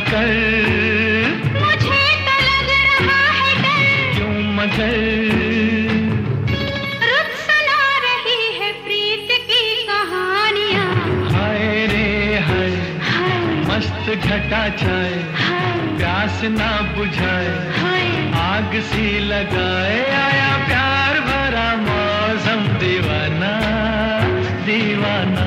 कर, मुझे तो लग रहा है डर। क्यों मगर रुत सुना रही है प्रीत की कहानियाँ। हाय रे हाय, हाय मस्त घटा छाए, हाय प्यास ना बुझाए, हाय आग सी लगाए, आया प्यार भरा मौसम दीवाना दीवाना।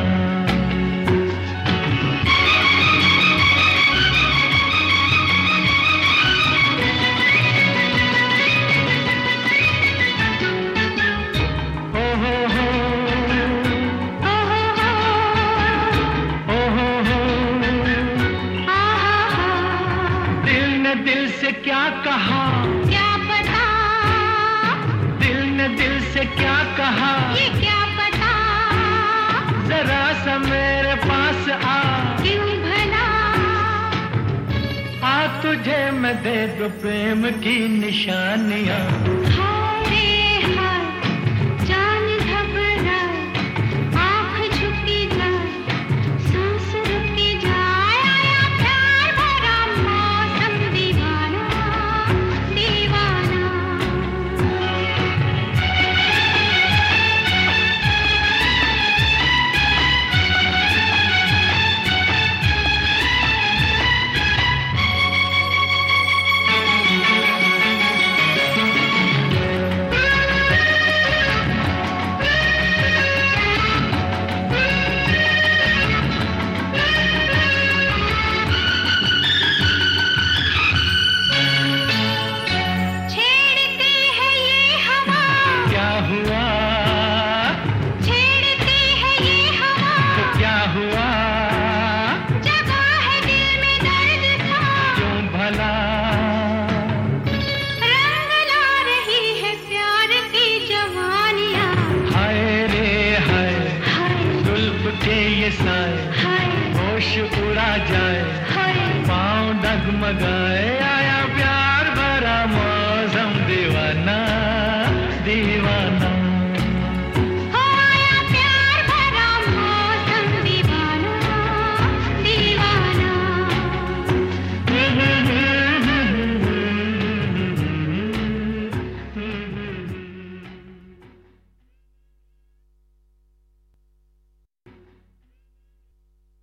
दिल से क्या कहा, क्या पता, दिल ने दिल से क्या कहा, ये क्या पता, जरा सा मेरे पास आ, क्यों भला, आ तुझे मैं दे दूं प्रेम की निशानियाँ। हाय रे हाय, जान घबराए, आँख झुकी जाए, सांस रुकी जाए, आया प्यार भरा मौसम दीवाना दीवाना। होश उड़ा जाए, पाँव डगमगाए, आया प्यार भरा मौसम दीवाना दीवाना।